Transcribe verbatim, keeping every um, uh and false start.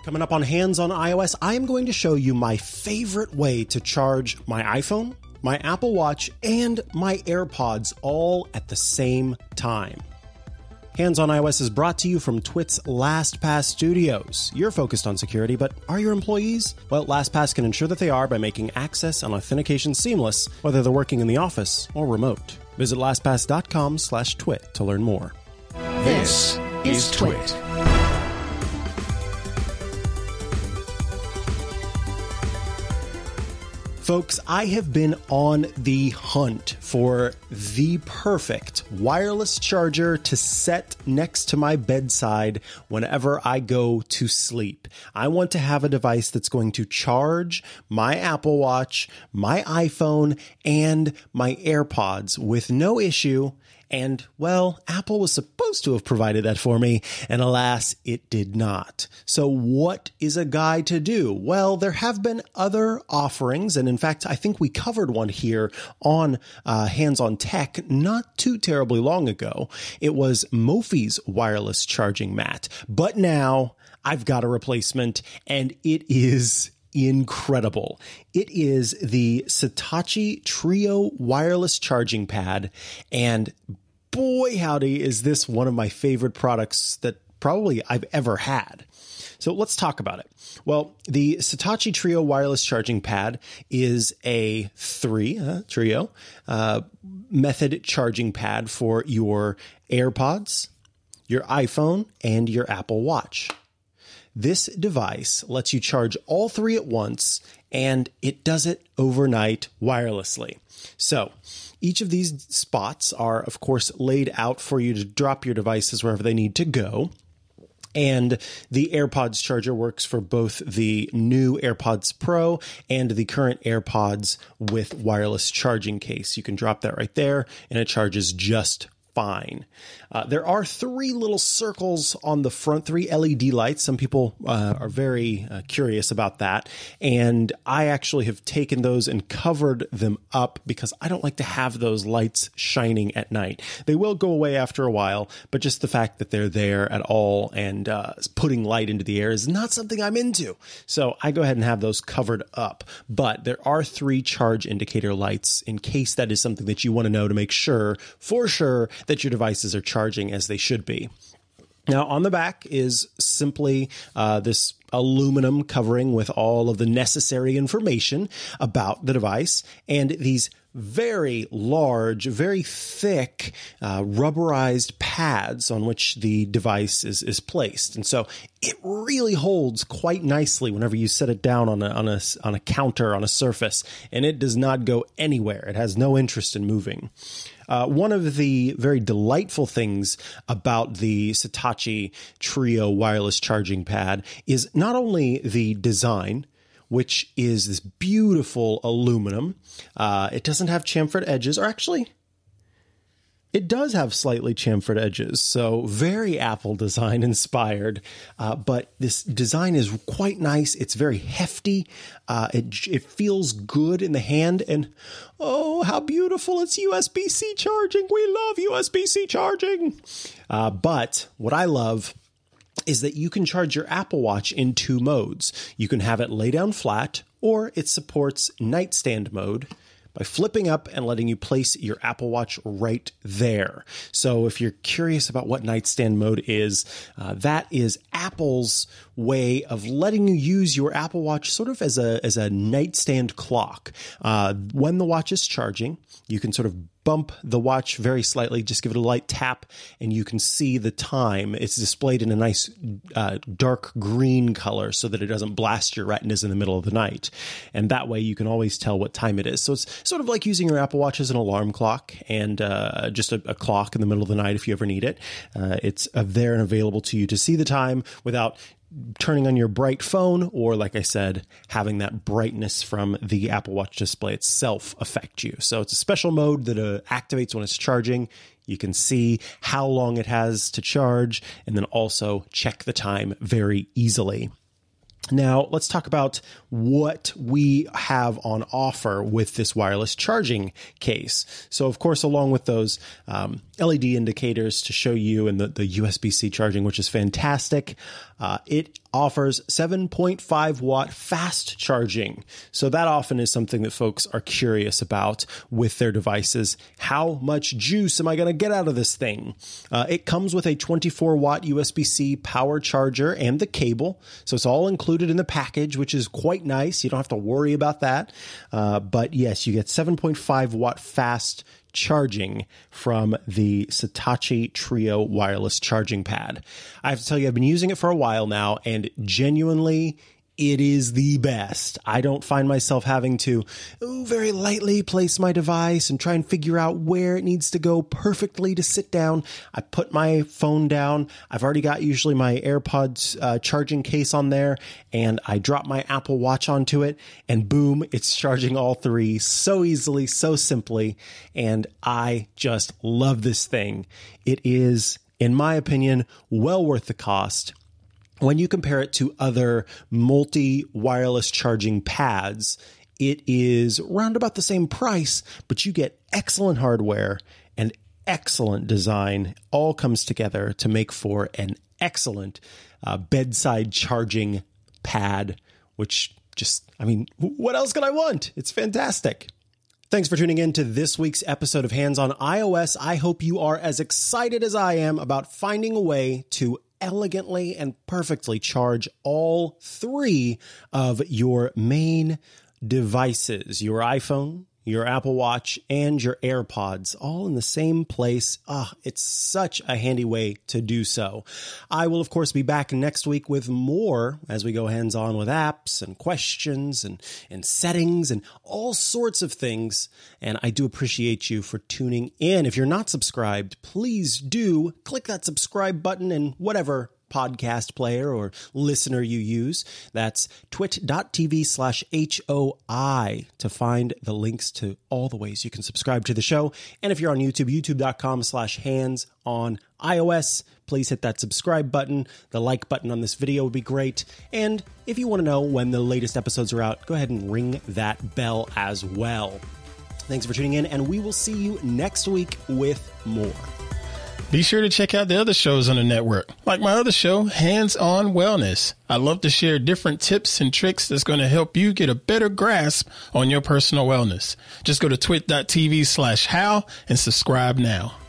Coming up on Hands on iOS, I am going to show you my favorite way to charge my iPhone, my Apple Watch, and my AirPods all at the same time. Hands on iOS is brought to you from Twit's LastPass Studios. You're focused on security, but are your employees? Well, LastPass can ensure that they are by making access and authentication seamless, whether they're working in the office or remote. Visit LastPass.com slash twit to learn more. This is Twit. Folks, I have been on the hunt for the perfect wireless charger to set next to my bedside whenever I go to sleep. I want to have a device that's going to charge my Apple Watch, my iPhone, and my AirPods with no issue. And, well, Apple was supposed to have provided that for me, and alas, it did not. So what is a guy to do? Well, there have been other offerings, and in fact, I think we covered one here on uh, Hands on Tech not too terribly long ago. It was Mophie's wireless charging mat. But now I've got a replacement, and it is incredible. It is the Satechi Trio wireless charging pad, and boy howdy is this one of my favorite products that probably I've ever had. So let's talk about it. Well, the Satechi Trio wireless charging pad is a three uh, trio uh, method charging pad for your AirPods, your iPhone, and your Apple Watch. This device lets you charge all three at once, and it does it overnight wirelessly. So each of these spots are, of course, laid out for you to drop your devices wherever they need to go. And the AirPods charger works for both the new AirPods Pro and the current AirPods with wireless charging case. You can drop that right there, and it charges just fine. Uh, there are three little circles on the front, three L E D lights. Some people uh, are very uh, curious about that. And I actually have taken those and covered them up because I don't like to have those lights shining at night. They will go away after a while, but just the fact that they're there at all and uh, putting light into the air is not something I'm into. So I go ahead and have those covered up. But there are three charge indicator lights in case that is something that you want to know to make sure, for sure, that your devices are charging as they should be. Now, on the back is simply uh, this aluminum covering with all of the necessary information about the device and these very large, very thick, uh, rubberized pads on which the device is, is placed. And so it really holds quite nicely whenever you set it down on a, on a, on a counter, on a surface, and it does not go anywhere. It has no interest in moving. Uh, one of the very delightful things about the Satechi Trio wireless charging pad is not only the design, which is this beautiful aluminum. Uh, it doesn't have chamfered edges, or actually, it does have slightly chamfered edges, so very Apple design inspired. Uh, but this design is quite nice. It's very hefty. Uh, it, it feels good in the hand, and oh, how beautiful! It's U S B C charging. We love U S B C charging. Uh, but what I love is that you can charge your Apple Watch in two modes. You can have it lay down flat, or it supports nightstand mode by flipping up and letting you place your Apple Watch right there. So if you're curious about what nightstand mode is, uh, that is Apple's way of letting you use your Apple Watch sort of as a as a nightstand clock. Uh, when the watch is charging, you can sort of bump the watch very slightly, just give it a light tap, and you can see the time. It's displayed in a nice uh, dark green color so that it doesn't blast your retinas in the middle of the night. And that way you can always tell what time it is. So it's sort of like using your Apple Watch as an alarm clock and uh, just a, a clock in the middle of the night if you ever need it. Uh, it's uh, there and available to you to see the time without turning on your bright phone, or like I said, having that brightness from the Apple Watch display itself affect you. So it's a special mode that uh, activates when it's charging. You can see how long it has to charge and then also check the time very easily. Now, let's talk about what we have on offer with this wireless charging case. So, of course, along with those um, L E D indicators to show you and the, the U S B C charging, which is fantastic, uh, it offers seven point five watt fast charging. So that often is something that folks are curious about with their devices. How much juice am I going to get out of this thing? Uh, it comes with a twenty-four watt U S B C power charger and the cable. So it's all included in the package, which is quite nice. You don't have to worry about that. Uh, but yes, you get seven point five watt fast charging from the Satechi Trio wireless charging pad. I have to tell you, I've been using it for a while now, and genuinely, it is the best. I don't find myself having to ooh, very lightly place my device and try and figure out where it needs to go perfectly to sit down. I put my phone down. I've already got usually my AirPods uh, charging case on there, and I drop my Apple Watch onto it, and boom, it's charging all three so easily, so simply, and I just love this thing. It is, in my opinion, well worth the cost. When you compare it to other multi-wireless charging pads, it is round about the same price, but you get excellent hardware and excellent design. All comes together to make for an excellent uh, bedside charging pad, which just, I mean, what else can I want? It's fantastic. Thanks for tuning in to this week's episode of Hands on iOS. I hope you are as excited as I am about finding a way to elegantly and perfectly charge all three of your main devices, your iPhone, your Apple Watch, and your AirPods, all in the same place. Ah, it's such a handy way to do so. I will, of course, be back next week with more as we go hands-on with apps and questions and, and settings and all sorts of things. And I do appreciate you for tuning in. If you're not subscribed, please do click that subscribe button in whatever podcast player or listener you use. That's twit.tv slash HOI to find the links to all the ways you can subscribe to the show. And if you're on YouTube, youtube.com slash hands on iOS. Please hit that subscribe button. The like button on this video would be great. And if you want to know when the latest episodes are out, go ahead and ring that bell as well. Thanks for tuning in, and we will see you next week with more. Be sure to check out the other shows on the network, like my other show, Hands on Wellness. I love to share different tips and tricks that's going to help you get a better grasp on your personal wellness. Just go to twit.tv slash how and subscribe now.